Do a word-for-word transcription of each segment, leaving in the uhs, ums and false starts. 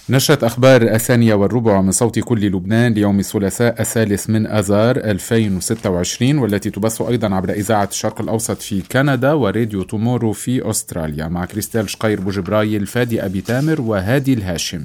نشرة أخبار الثانية والربع من صوت كل لبنان ليوم الثلاثاء الثالث من آذار ألفين وستة وعشرين، والتي تبث أيضا عبر إذاعة الشرق الأوسط في كندا وراديو تومورو في أستراليا، مع كريستال شقير بوجبرايل، فادي أبي تامر وهادي الهاشم.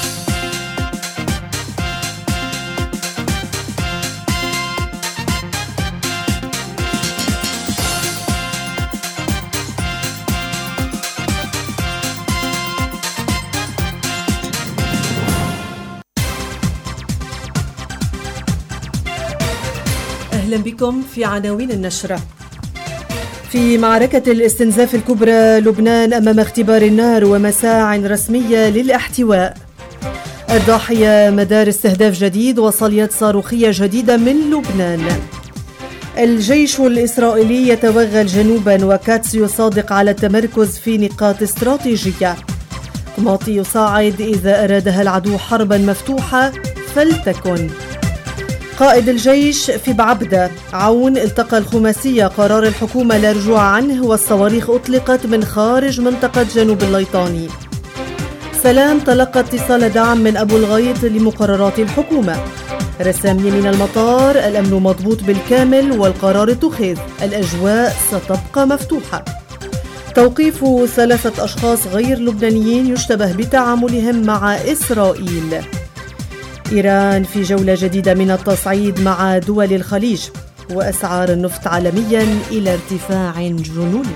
أهلا بكم في عناوين النشرة. في معركة الاستنزاف الكبرى، لبنان أمام اختبار النار ومساع رسمية للاحتواء. الضاحية مدار استهداف جديد وصليات صاروخية جديدة من لبنان. الجيش الإسرائيلي يتوغل جنوبا وكاتس يصادق على التمركز في نقاط استراتيجية. قماطي يصاعد: إذا أرادها العدو حربا مفتوحة فلتكن. قائد الجيش في بعبدة عون التقى الخماسية، قرار الحكومة لا رجوع عنه والصواريخ أطلقت من خارج منطقة جنوب الليطاني. سلام تلقى اتصال دعم من أبو الغيط لمقررات الحكومة. رسامي من المطار: الأمن مضبوط بالكامل والقرار اتخذ، الأجواء ستبقى مفتوحة. توقيف ثلاثة أشخاص غير لبنانيين يشتبه بتعاملهم مع إسرائيل. إيران في جولة جديدة من التصعيد مع دول الخليج. وأسعار النفط عالميا إلى ارتفاع جنوني.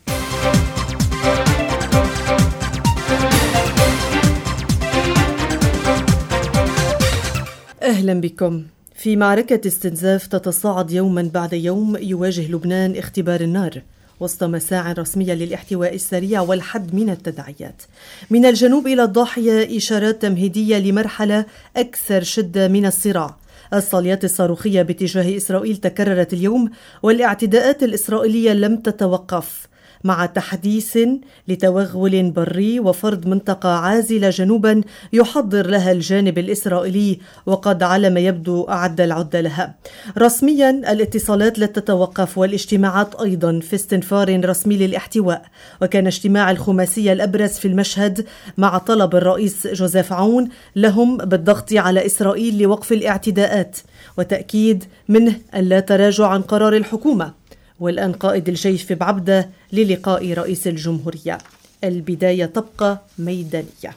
أهلا بكم. في معركة استنزاف تتصاعد يوما بعد يوم، يواجه لبنان اختبار النار وسط مساع رسمية للاحتواء السريع والحد من التداعيات. من الجنوب إلى الضاحية إشارات تمهيدية لمرحلة أكثر شدة من الصراع. الصاليات الصاروخية باتجاه إسرائيل تكررت اليوم، والاعتداءات الإسرائيلية لم تتوقف، مع تحديث لتوغل بري وفرض منطقة عازلة جنوبا يحضر لها الجانب الإسرائيلي، وقد على ما يبدو أعد العدة لها. رسميا الاتصالات لا تتوقف والاجتماعات أيضا في استنفار رسمي للاحتواء. وكان اجتماع الخماسية الأبرز في المشهد مع طلب الرئيس جوزيف عون لهم بالضغط على إسرائيل لوقف الاعتداءات، وتأكيد منه ألا تراجع عن قرار الحكومة. والآن قائد الجيش في بعبدة للقاء رئيس الجمهورية. البداية تبقى ميدانية.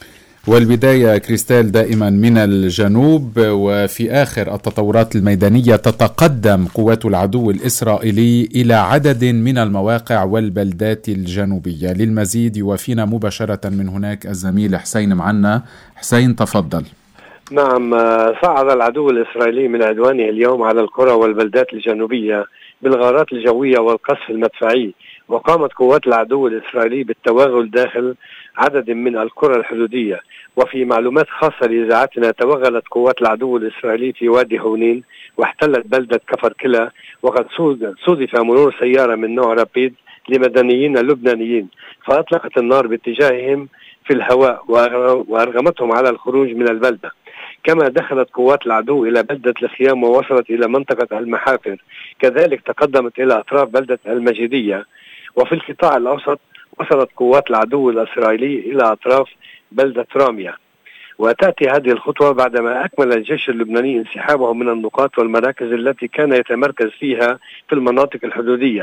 والبداية كريستال دائما من الجنوب، وفي آخر التطورات الميدانية تتقدم قوات العدو الإسرائيلي إلى عدد من المواقع والبلدات الجنوبية. للمزيد يوافينا مباشرة من هناك الزميل حسين معنا. حسين تفضل. نعم، صعد العدو الإسرائيلي من عدوانه اليوم على القرى والبلدات الجنوبية بالغارات الجوية والقصف المدفعي، وقامت قوات العدو الإسرائيلي بالتوغل داخل عدد من القرى الحدودية. وفي معلومات خاصة لإذاعتنا، توغلت قوات العدو الإسرائيلي في وادي هونين واحتلت بلدة كفر كلا، وقد صودف مرور سيارة من نوع رابيد لمدنيين لبنانيين، فأطلقت النار باتجاههم في الهواء وأرغمتهم على الخروج من البلدة. كما دخلت قوات العدو إلى بلدة الخيام ووصلت إلى منطقة المحافر، كذلك تقدمت إلى أطراف بلدة المجيدية. وفي القطاع الأوسط وصلت قوات العدو الإسرائيلي إلى أطراف بلدة رامية. وتأتي هذه الخطوة بعدما أكمل الجيش اللبناني انسحابه من النقاط والمراكز التي كان يتمركز فيها في المناطق الحدودية.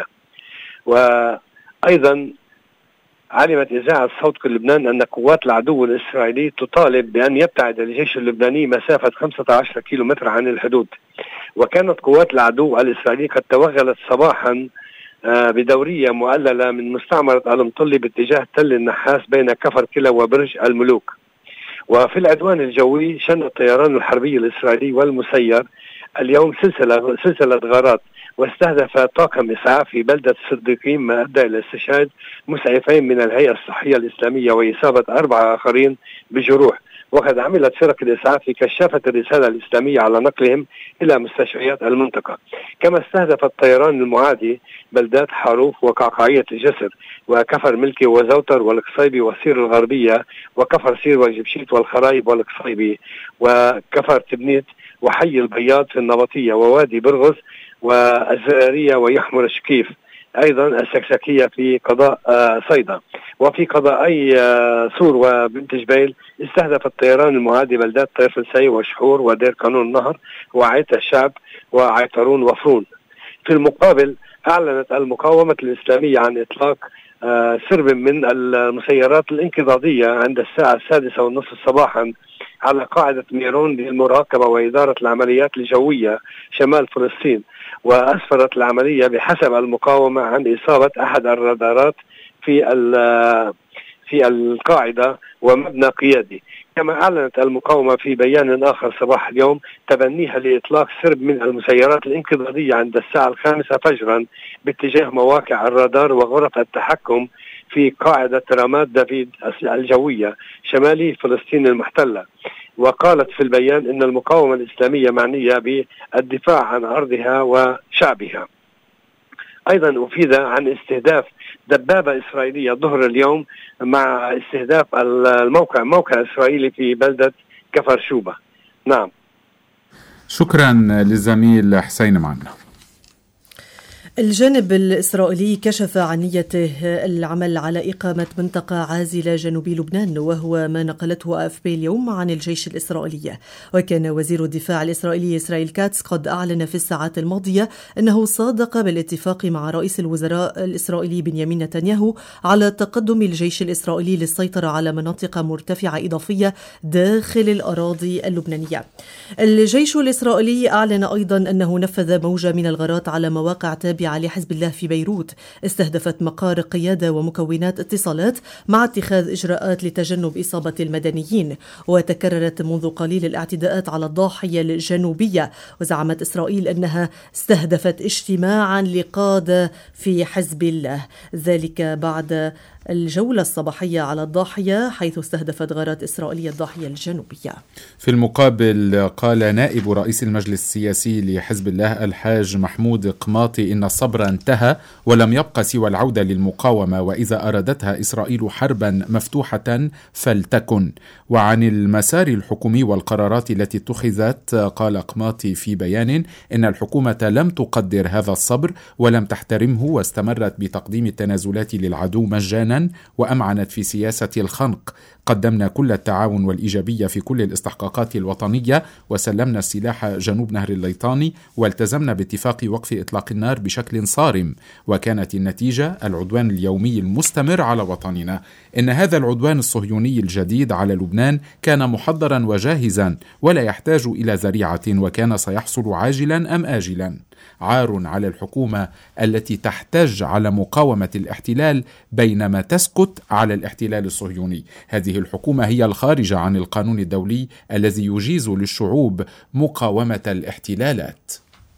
وأيضا علمت إذاعة صوت كل لبنان أن قوات العدو الإسرائيلي تطالب بأن يبتعد الجيش اللبناني مسافة خمسة عشر كيلومتر عن الحدود. وكانت قوات العدو الإسرائيلي قد توغلت صباحا بدورية مؤللة من مستعمرة المطلي باتجاه تل النحاس بين كفر كلا وبرج الملوك. وفي العدوان الجوي شن الطيران الحربي الإسرائيلي والمسير اليوم سلسلة سلسلة غارات، واستهدف طاقم إسعاف في بلدة الصديقين، ما أدى إلى استشهاد مسعفين من الهيئة الصحية الإسلامية وإصابة أربعة آخرين بجروح. وقد عملت فرق الإسعاف في كشافة الرسالة الإسلامية على نقلهم إلى مستشفيات المنطقة. كما استهدف الطيران المعادي بلدات حاروف وقعقاعية الجسر وكفر ملكي وزوتر والقصيبي وسير الغربية وكفر سير والجبشيت والخرايب والقصيبي وكفر تبنيت وحي البياض في النبطية ووادي برغز والزرارية ويحمر الشكيف. أيضا السكسكية في قضاء صيدا. وفي قضائي سور وبنت جبيل استهدف الطيران المعادي بلدات طيرفلسي وشحور ودير قانون النهر وعيت الشعب وعيطرون وفرون. في المقابل أعلنت المقاومة الإسلامية عن إطلاق سرب من المسيرات الانقضاضية عند الساعة السادسة والنصف صباحا على قاعدة ميرون للمراقبة وإدارة العمليات الجوية شمال فلسطين. وأسفرت العملية بحسب المقاومة عن إصابة أحد الرادارات في في القاعدة ومبنى قيادي. كما أعلنت المقاومة في بيان آخر صباح اليوم تبنيها لإطلاق سرب من المسيرات الانقضاضية عند الساعة الخامسة فجرا باتجاه مواقع الرادار وغرف التحكم في قاعدة رامات دافيد الجوية شمالي فلسطين المحتلة. وقالت في البيان إن المقاومة الإسلامية معنية بالدفاع عن أرضها وشعبها. أيضا أفيد عن استهداف دبابة إسرائيلية ظهر اليوم مع استهداف الموقع موقع إسرائيلي في بلدة كفر شوبة. نعم، شكرا للزميل حسين معنا. الجانب الإسرائيلي كشف عن نيته العمل على إقامة منطقة عازلة جنوب لبنان، وهو ما نقلته أف بي اليوم عن الجيش الإسرائيلي. وكان وزير الدفاع الإسرائيلي إسرائيل كاتس قد أعلن في الساعات الماضية أنه صادق بالاتفاق مع رئيس الوزراء الإسرائيلي بنيامين نتنياهو على تقدم الجيش الإسرائيلي للسيطرة على مناطق مرتفعة إضافية داخل الأراضي اللبنانية. الجيش الإسرائيلي أعلن أيضا أنه نفذ موجة من الغارات على مواقع تابعة لحزب الله في بيروت استهدفت مقار قيادة ومكونات اتصالات مع اتخاذ إجراءات لتجنب إصابة المدنيين. وتكررت منذ قليل الاعتداءات على الضاحية الجنوبية، وزعمت إسرائيل أنها استهدفت اجتماعا لقادة في حزب الله، ذلك بعد الجولة الصباحية على الضاحية حيث استهدفت غارات إسرائيلية الضاحية الجنوبية. في المقابل قال نائب رئيس المجلس السياسي لحزب الله الحاج محمود قماطي إن الصبر انتهى ولم يبقى سوى العودة للمقاومة، وإذا أرادتها إسرائيل حربا مفتوحة فلتكن. وعن المسار الحكومي والقرارات التي اتخذت قال قماطي في بيان إن الحكومة لم تقدر هذا الصبر ولم تحترمه، واستمرت بتقديم التنازلات للعدو مجانا وأمعنت في سياسة الخنق. قدمنا كل التعاون والإيجابية في كل الاستحقاقات الوطنية وسلمنا السلاح جنوب نهر الليطاني والتزمنا باتفاق وقف إطلاق النار بشكل صارم، وكانت النتيجة العدوان اليومي المستمر على وطننا. إن هذا العدوان الصهيوني الجديد على لبنان كان محضرا وجاهزا ولا يحتاج إلى ذريعة، وكان سيحصل عاجلا أم آجلا. عار على الحكومة التي تحتج على مقاومة الاحتلال بينما تسكت على الاحتلال الصهيوني. هذه الحكومة هي الخارجة عن القانون الدولي الذي يجيز للشعوب مقاومة الاحتلالات.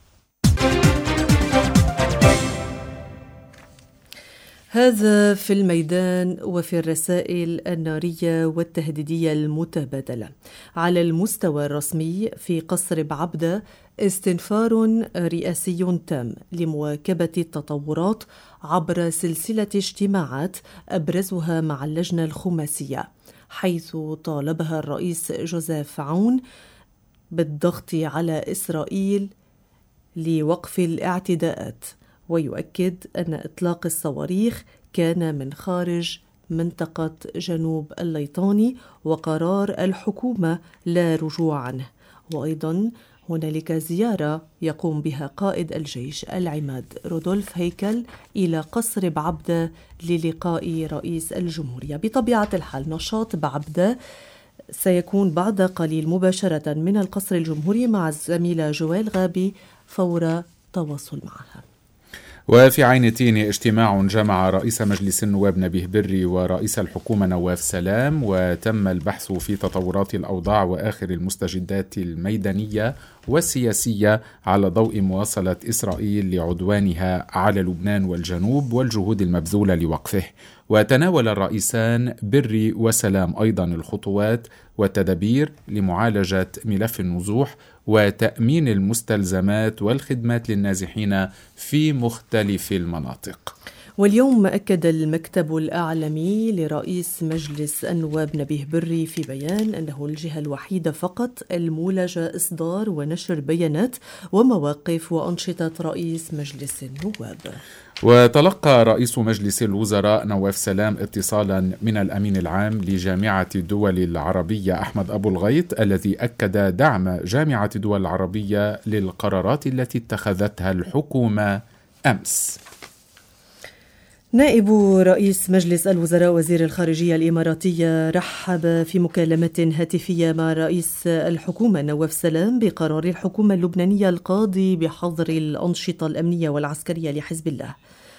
هذا في الميدان وفي الرسائل النارية والتهديدية المتبادلة. على المستوى الرسمي في قصر بعبدة استنفار رئاسي تام لمواكبة التطورات عبر سلسلة اجتماعات أبرزها مع اللجنة الخماسية، حيث طالبها الرئيس جوزيف عون بالضغط على إسرائيل لوقف الاعتداءات، ويؤكد أن إطلاق الصواريخ كان من خارج منطقة جنوب الليطاني وقرار الحكومة لا رجوع عنه. وأيضا هنالك زيارة يقوم بها قائد الجيش العماد رودولف هيكل إلى قصر بعبدة للقاء رئيس الجمهورية. بطبيعة الحال نشاط بعبدة سيكون بعد قليل مباشرة من القصر الجمهوري مع الزميلة جويل غابي فور تواصل معها. وفي عين تيني اجتماع جمع رئيس مجلس النواب نبيه بري ورئيس الحكومة نواف سلام، وتم البحث في تطورات الأوضاع وآخر المستجدات الميدانية والسياسية على ضوء مواصلة إسرائيل لعدوانها على لبنان والجنوب والجهود المبذولة لوقفه. وتناول الرئيسان بري وسلام أيضا الخطوات والتدابير لمعالجة ملف النزوح وتأمين المستلزمات والخدمات للنازحين في مختلف المناطق. واليوم أكد المكتب الأعلمي لرئيس مجلس النواب نبيه بري في بيان أنه الجهة الوحيدة فقط المولجة إصدار ونشر بيانات ومواقف وأنشطة رئيس مجلس النواب. وتلقى رئيس مجلس الوزراء نواف سلام اتصالا من الأمين العام لجامعة الدول العربية أحمد أبو الغيط الذي أكد دعم جامعة الدول العربية للقرارات التي اتخذتها الحكومة أمس. نائب رئيس مجلس الوزراء وزير الخارجية الإماراتية رحب في مكالمة هاتفية مع رئيس الحكومة نواف سلام بقرار الحكومة اللبنانية القاضي بحظر الأنشطة الأمنية والعسكرية لحزب الله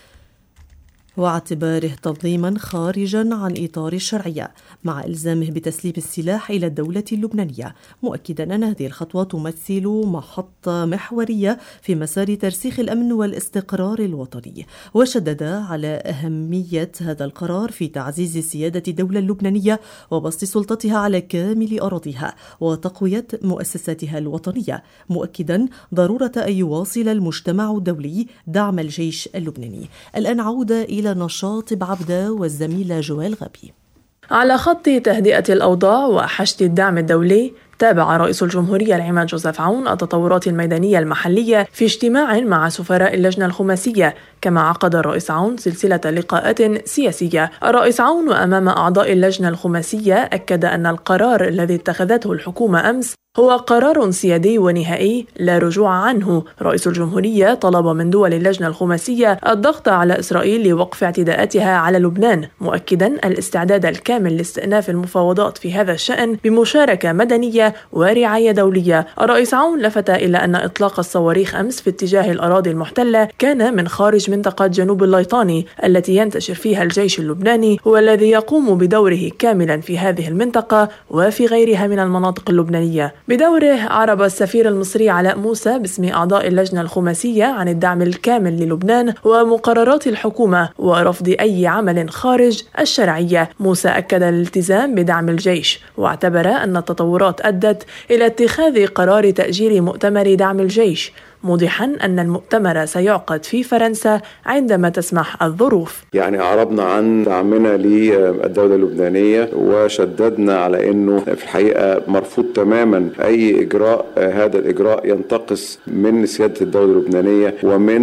واعتباره تنظيما خارجا عن إطار الشرعية مع إلزامه بتسليم السلاح إلى الدولة اللبنانية، مؤكدا أن هذه الخطوة تمثل محطة محورية في مسار ترسيخ الأمن والاستقرار الوطني. وشدد على أهمية هذا القرار في تعزيز سيادة الدولة اللبنانية وبسط سلطتها على كامل أراضيها وتقوية مؤسساتها الوطنية، مؤكدا ضرورة أن يواصل المجتمع الدولي دعم الجيش اللبناني. الآن عودة إلى نشاط بعبدة والزميلة جوال غبي. على خط تهدئة الأوضاع وحشد الدعم الدولي، تابع رئيس الجمهورية العماد جوزيف عون التطورات الميدانية المحلية في اجتماع مع سفراء اللجنة الخماسية، كما عقد الرئيس عون سلسلة لقاءات سياسية. الرئيس عون وأمام أعضاء اللجنة الخماسية أكد أن القرار الذي اتخذته الحكومة أمس هو قرار سيادي ونهائي لا رجوع عنه. رئيس الجمهورية طلب من دول اللجنة الخماسية الضغط على إسرائيل لوقف اعتداءاتها على لبنان، مؤكدا الاستعداد الكامل لاستئناف المفاوضات في هذا الشأن بمشاركة مدنية ورعاية دولية. الرئيس عون لفت إلى أن إطلاق الصواريخ أمس في اتجاه الأراضي المحتلة كان من خارج منطقة جنوب الليطاني التي ينتشر فيها الجيش اللبناني، والذي يقوم بدوره كاملا في هذه المنطقة وفي غيرها من المناطق اللبنانية. بدوره عرب السفير المصري علاء موسى باسم أعضاء اللجنة الخماسية عن الدعم الكامل للبنان ومقررات الحكومة ورفض أي عمل خارج الشرعية. موسى أكد الالتزام بدعم الجيش، واعتبر أن التطورات أدت إلى اتخاذ قرار تأجيل مؤتمر دعم الجيش، موضحا أن المؤتمر سيعقد في فرنسا عندما تسمح الظروف. يعني أعربنا عن دعمنا للدولة اللبنانية وشددنا على أنه في الحقيقة مرفوض تماما أي إجراء هذا الإجراء ينتقص من سيادة الدولة اللبنانية ومن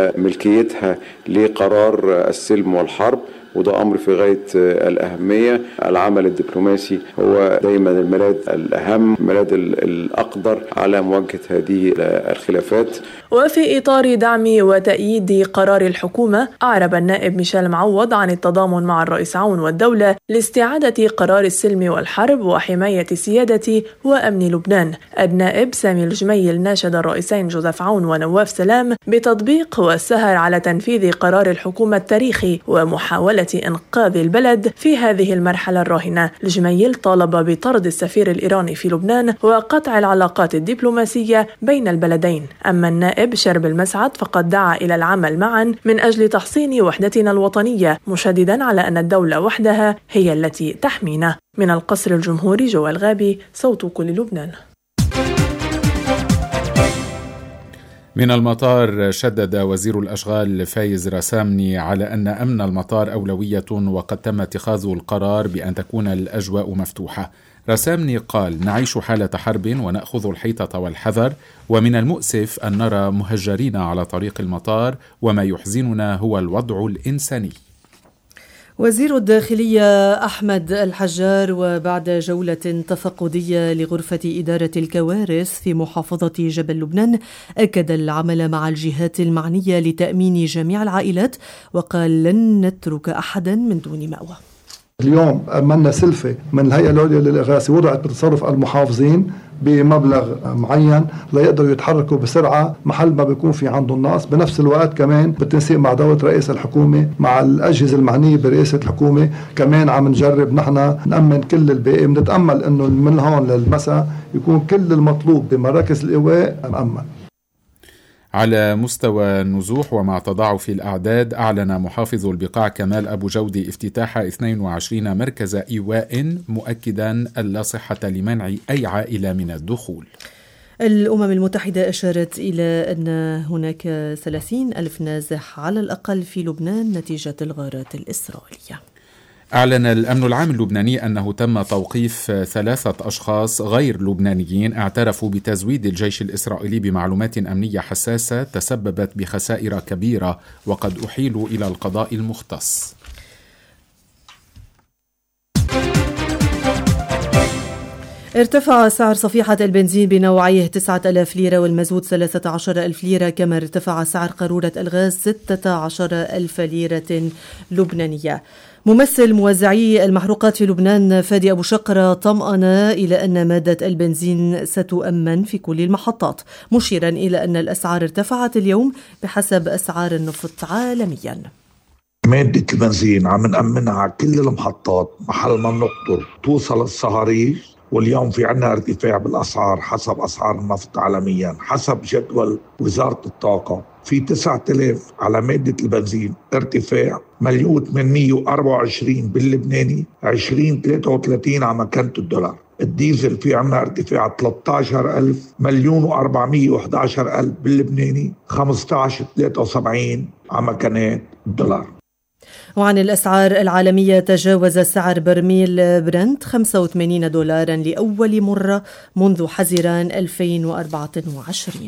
ملكيتها لقرار السلم والحرب، وده أمر في غاية الأهمية. العمل الدبلوماسي هو دايما الملاذ الأهم، الملاذ الأقدر على مواجهة هذه الخلافات. وفي إطار دعم وتأييد قرار الحكومة، أعرب النائب ميشيل معوض عن التضامن مع الرئيس عون والدولة لاستعادة قرار السلم والحرب وحماية سيادة وأمن لبنان. النائب سامي الجميل ناشد الرئيسين جوزيف عون ونواف سلام بتطبيق والسهر على تنفيذ قرار الحكومة التاريخي ومحاولة إنقاذ البلد في هذه المرحلة الراهنة. الجميل طالب بطرد السفير الإيراني في لبنان وقطع العلاقات الدبلوماسية بين البلدين. أما النائب شرب المسعد فقد دعا إلى العمل معا من أجل تحصين وحدتنا الوطنية، مشددا على أن الدولة وحدها هي التي تحمينا. من القصر الجمهوري جوال غابي، صوت كل لبنان. من المطار، شدد وزير الأشغال فايز رسامني على أن أمن المطار أولوية وقد تم اتخاذ القرار بأن تكون الأجواء مفتوحة. رسامني قال: نعيش حالة حرب ونأخذ الحيطة والحذر، ومن المؤسف أن نرى مهجرين على طريق المطار، وما يحزننا هو الوضع الإنساني. وزير الداخلية أحمد الحجار وبعد جولة تفقدية لغرفة إدارة الكوارث في محافظة جبل لبنان أكد العمل مع الجهات المعنية لتأمين جميع العائلات، وقال: لن نترك أحدا من دون مأوى. اليوم أمنا سلفة من الهيئة العليا للإغاثة وضعت بتصرف المحافظين بمبلغ معين ليقدروا يتحركوا بسرعة محل ما بيكون في عندهم نقص. بنفس الوقت كمان بالتنسيق مع دولة رئيس الحكومة مع الأجهزة المعنية برئاسة الحكومة كمان عم نجرب نحن نأمن كل الباقي. بنتأمل أنه من هون للمساء يكون كل المطلوب بمراكز الإيواء مأمن. على مستوى النزوح ومع تضاعف الأعداد، أعلن محافظ البقاع كمال أبو جودي افتتاح اثنين وعشرين مركز إيواء، مؤكدا أن لا صحة لمنع أي عائلة من الدخول. الأمم المتحدة أشارت إلى أن هناك ثلاثين ألف نازح على الأقل في لبنان نتيجة الغارات الإسرائيلية. أعلن الأمن العام اللبناني أنه تم توقيف ثلاثة أشخاص غير لبنانيين اعترفوا بتزويد الجيش الإسرائيلي بمعلومات أمنية حساسة تسببت بخسائر كبيرة، وقد أحيلوا إلى القضاء المختص. ارتفع سعر صفيحة البنزين بنوعيه تسعة آلاف ليرة والمازوت ثلاثة عشر ألف ليرة، كما ارتفع سعر قارورة الغاز ستة عشر ألف ليرة لبنانية. ممثل موزعي المحروقات في لبنان فادي أبو شقرة طمأن إلى أن مادة البنزين ستؤمن في كل المحطات، مشيرا إلى أن الأسعار ارتفعت اليوم بحسب أسعار النفط عالميا. مادة البنزين عم نأمنها على كل المحطات محل ما بنقطر توصل الصهاريج، واليوم في عنا ارتفاع بالأسعار حسب أسعار النفط عالميا. حسب جدول وزارة الطاقة في تسعة آلاف على مادة البنزين ارتفاع مليون ثمانمية وأربعة وعشرين باللبناني، عشرين ثلاثة وثلاثين على مكانة الدولار. الديزل في عنا ارتفاع ثلاثة عشر ألف مليون وأربعمية وأحد عشر ألف باللبناني، خمسة عشر ثلاثة وسبعين على مكانة الدولار. وعن الأسعار العالمية، تجاوز سعر برميل برنت خمسة وثمانين دولارا لأول مرة منذ حزيران ألفين وأربعة وعشرين.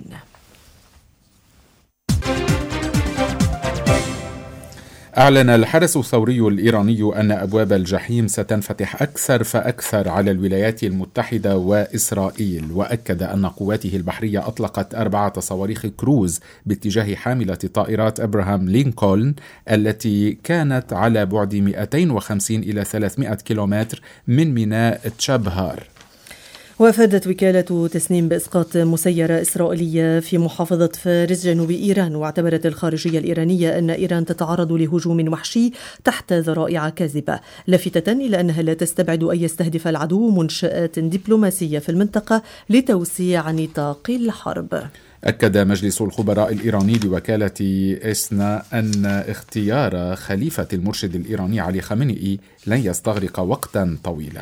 أعلن الحرس الثوري الإيراني أن أبواب الجحيم ستنفتح أكثر فأكثر على الولايات المتحدة وإسرائيل، وأكد أن قواته البحرية أطلقت أربعة صواريخ كروز باتجاه حاملة طائرات أبراهام لينكولن التي كانت على بعد مئتين وخمسين إلى ثلاثمئة كيلومتر من ميناء تشابهار. وافادت وكالة تسنيم بإسقاط مسيرة إسرائيلية في محافظة فارس جنوب إيران، واعتبرت الخارجية الإيرانية أن إيران تتعرض لهجوم وحشي تحت ذرائع كاذبة، لافتة إلى أنها لا تستبعد أن يستهدف العدو منشآت دبلوماسية في المنطقة لتوسيع نطاق الحرب. أكد مجلس الخبراء الإيراني لوكالة إسنا أن اختيار خليفة المرشد الإيراني علي خامنئي لن يستغرق وقتا طويلا.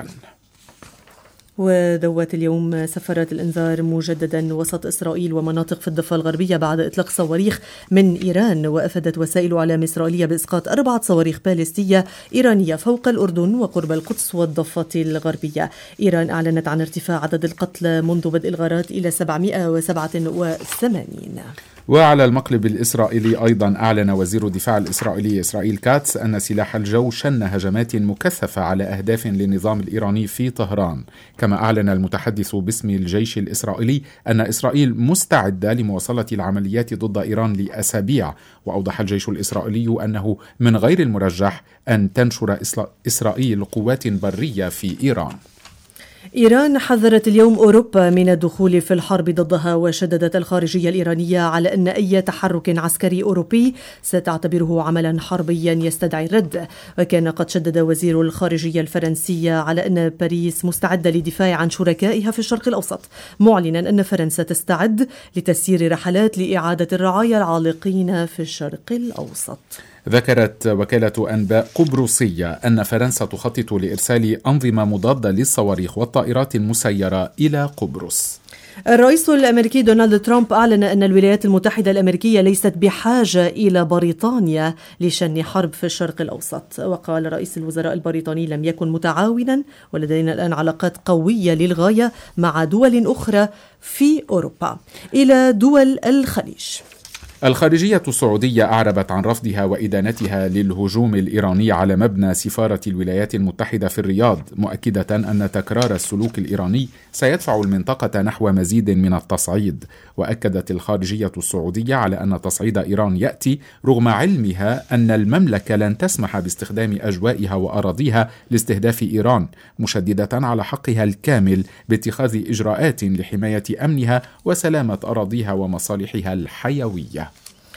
ودوت اليوم سفرات الإنذار مجددا وسط إسرائيل ومناطق في الضفة الغربية بعد إطلاق صواريخ من إيران، وأفادت وسائل إعلام إسرائيلية بإسقاط أربعة صواريخ باليستية إيرانية فوق الأردن وقرب القدس والضفة الغربية. إيران أعلنت عن ارتفاع عدد القتلى منذ بدء الغارات إلى سبعمئة وسبعة وثمانين. وعلى المقلب الإسرائيلي أيضا أعلن وزير الدفاع الإسرائيلي إسرائيل كاتس أن سلاح الجو شن هجمات مكثفة على أهداف للنظام الإيراني في طهران. كما أعلن المتحدث باسم الجيش الإسرائيلي أن إسرائيل مستعدة لمواصلة العمليات ضد إيران لأسابيع. وأوضح الجيش الإسرائيلي أنه من غير المرجح أن تنشر إسرائيل قوات برية في إيران. إيران حذرت اليوم أوروبا من الدخول في الحرب ضدها، وشددت الخارجية الإيرانية على أن أي تحرك عسكري أوروبي ستعتبره عملا حربيا يستدعي الرد. وكان قد شدد وزير الخارجية الفرنسية على أن باريس مستعدة للدفاع عن شركائها في الشرق الأوسط، معلنا أن فرنسا تستعد لتسيير رحلات لإعادة الرعايا العالقين في الشرق الأوسط. ذكرت وكالة أنباء قبرصية أن فرنسا تخطط لإرسال أنظمة مضادة للصواريخ والطائرات المسيرة إلى قبرص. الرئيس الأمريكي دونالد ترامب أعلن أن الولايات المتحدة الأمريكية ليست بحاجة إلى بريطانيا لشن حرب في الشرق الأوسط. وقال رئيس الوزراء البريطاني: لم يكن متعاونا ولدينا الآن علاقات قوية للغاية مع دول أخرى في أوروبا. إلى دول الخليج. الخارجية السعودية أعربت عن رفضها وإدانتها للهجوم الإيراني على مبنى سفارة الولايات المتحدة في الرياض، مؤكدة أن تكرار السلوك الإيراني سيدفع المنطقة نحو مزيد من التصعيد. وأكدت الخارجية السعودية على أن تصعيد إيران يأتي رغم علمها أن المملكة لن تسمح باستخدام أجوائها وأراضيها لاستهداف إيران، مشددة على حقها الكامل باتخاذ إجراءات لحماية أمنها وسلامة أراضيها ومصالحها الحيوية.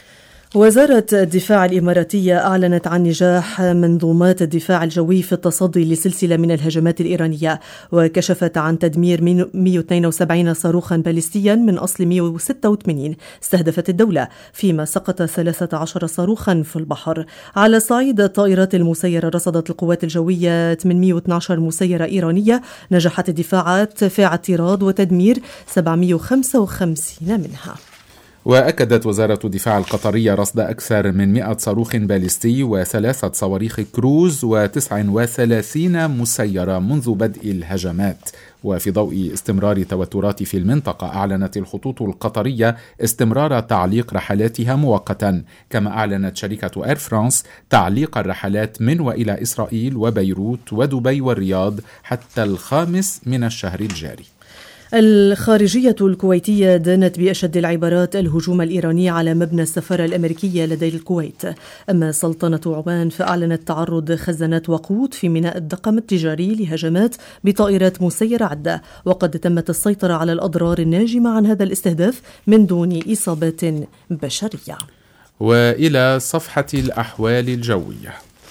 وزارة الدفاع الإماراتية أعلنت عن نجاح منظومات الدفاع الجوي في التصدي لسلسلة من الهجمات الإيرانية، وكشفت عن تدمير مئة واثنين وسبعين صاروخا باليستيا من أصل مئة وستة وثمانين استهدفت الدولة، فيما سقط ثلاثة عشر صاروخا في البحر. على صعيد الطائرات المسيرة، رصدت القوات الجوية ثمانمئة واثني عشر مسيرة إيرانية، نجحت الدفاعات في اعتراض وتدمير سبعمئة وخمسة وخمسين منها. وأكدت وزارة الدفاع القطرية رصد أكثر من مئة صاروخ باليستي وثلاثة صواريخ كروز وتسعة وثلاثين مسيرة منذ بدء الهجمات. وفي ضوء استمرار توترات في المنطقة، أعلنت الخطوط القطرية استمرار تعليق رحلاتها مؤقتا، كما أعلنت شركة إير فرانس تعليق الرحلات من وإلى إسرائيل وبيروت ودبي والرياض حتى الخامس من الشهر الجاري. الخارجية الكويتية دانت بأشد العبارات الهجوم الإيراني على مبنى السفارة الأمريكية لدى الكويت. أما سلطنة عمان فأعلنت تعرض خزانات وقود في ميناء الدقم التجاري لهجمات بطائرات مسيرة عدة، وقد تمت السيطرة على الأضرار الناجمة عن هذا الاستهداف من دون إصابات بشرية. وإلى صفحة الأحوال الجوية.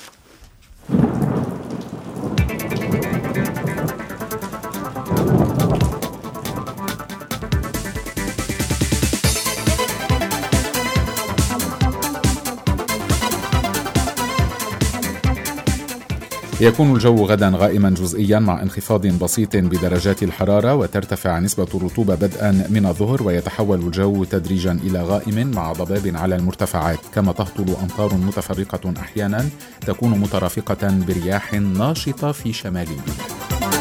يكون الجو غدا غائما جزئيا مع انخفاض بسيط بدرجات الحرارة، وترتفع نسبة الرطوبة بدءا من الظهر، ويتحول الجو تدريجا إلى غائم مع ضباب على المرتفعات، كما تهطل أمطار متفرقة أحيانا تكون مترافقة برياح ناشطة في شمال البلاد.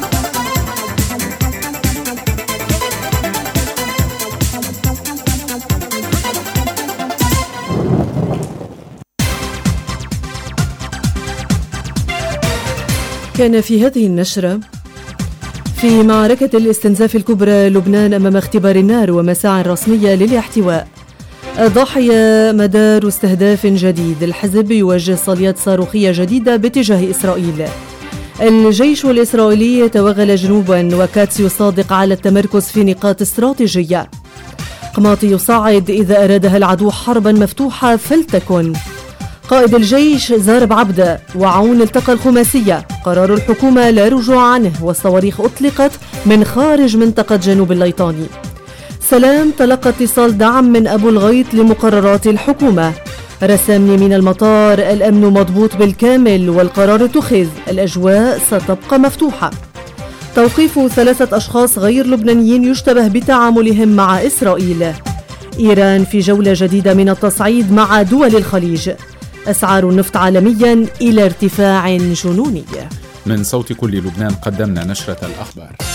كان في هذه النشرة: في معركة الاستنزاف الكبرى لبنان أمام اختبار النار ومساع رسمية للاحتواء. ضحية مدار استهداف جديد، الحزب يوجه صليات صاروخية جديدة باتجاه إسرائيل. الجيش الإسرائيلي يتوغل جنوبا، وكاتس يصادق على التمركز في نقاط استراتيجية. قماطي يصعد: إذا أرادها العدو حربا مفتوحة فلتكن. قائد الجيش زار بعبدة وعون التقى الخماسية. قرار الحكومة لا رجوع عنه، والصواريخ أطلقت من خارج منطقة جنوب الليطاني. سلام تلقى اتصال دعم من أبو الغيط لمقررات الحكومة. رسامني من المطار: الأمن مضبوط بالكامل والقرار اتخذ، الأجواء ستبقى مفتوحة. توقيف ثلاثة أشخاص غير لبنانيين يشتبه بتعاملهم مع إسرائيل. إيران في جولة جديدة من التصعيد مع دول الخليج. أسعار النفط عالميا إلى ارتفاع جنوني. من صوت كل لبنان قدمنا نشرة الأخبار.